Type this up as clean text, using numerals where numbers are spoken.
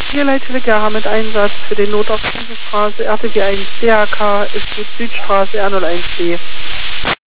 Hier Leitelegarer mit Einsatz für den Notaufnahmestraße RTW 1 DHK ist Südstraße R01B.